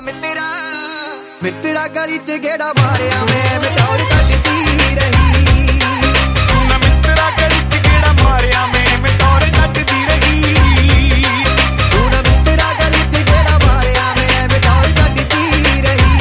मित्रा गली च गेड़ा मारिया मैं मिटौर कटदी रही। तू ना मित्रा गली च गेड़ा मारिया मैं मिटौर कटदी रही। तू ना मित्रा गली च गेड़ा मारिया मैं मिटौर कटदी रही।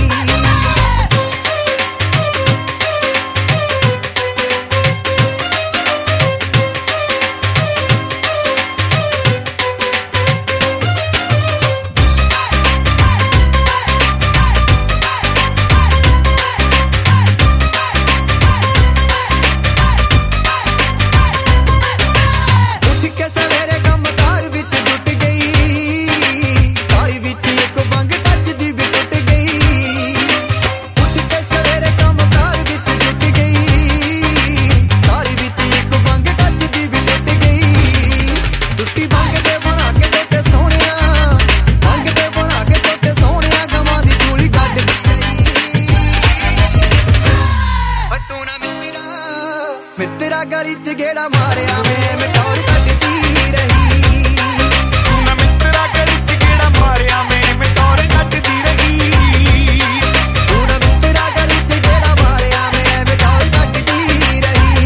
मित्रा गली च गेड़ा मारिया मैं मिटौर कटदी रही। तू ना मित्रा गली च गेड़ा मारिया मैं मिटौर कटदी रही। तू ना मित्रा गली च गेड़ा मारिया मैं मिटौर कटदी रही।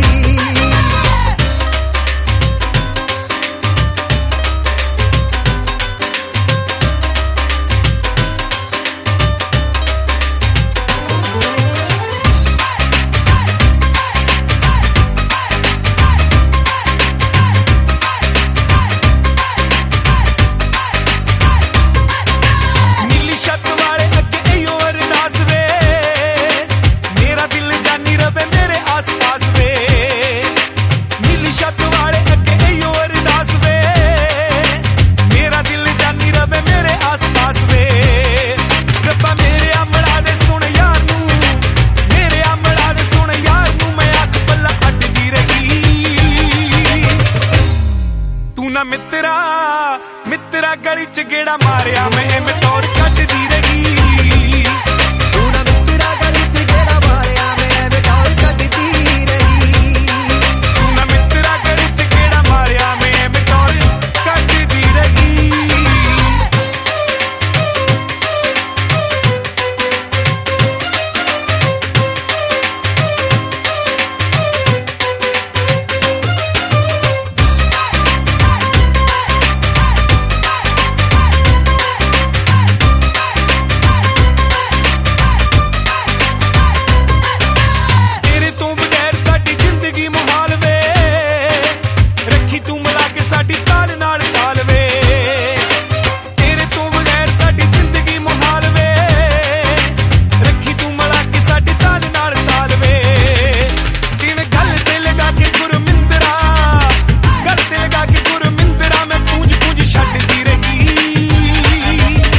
मित्रा गली च गेड़ा मारिया मैं मिटौर कटदी रही। तू ना मित्रा गली च गेड़ा मारिया मैं मिटौर कटदी रही। तू ना मित्रा गली च गेड़ा मारिया मैं मिटौर कटदी रही।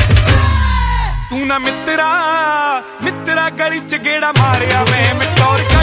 मित्रा गली च गेड़ा मारिया मैं मिटौर